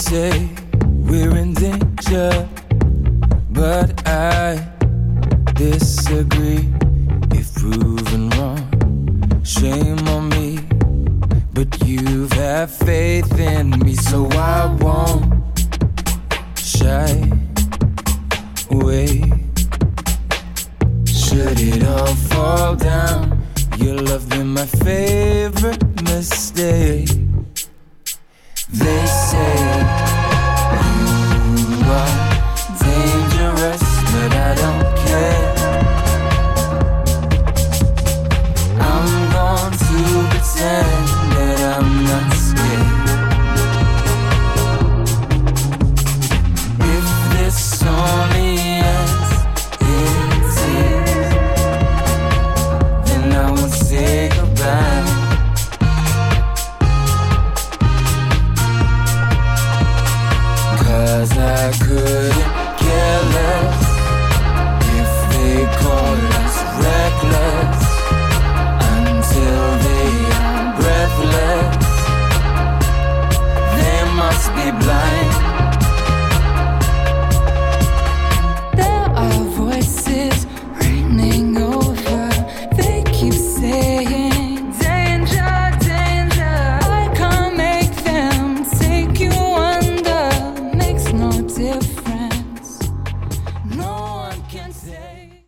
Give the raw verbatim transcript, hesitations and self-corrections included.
say we're in danger, but I disagree. If proven wrong, shame on me, but you've had faith in me, so I won't shy away. Should it all fall down, your love been my favorite mistake. They say you are dangerous, but I don't care. I'm going to pretend that I'm not scared. If this only ends in tears, then I won't say goodbye. Cause I couldn't care less if they call us reckless until they are breathless. They must be blind. There are voices raining over. They keep saying danger, danger. I can't make them take you under. Makes no difference. No one can say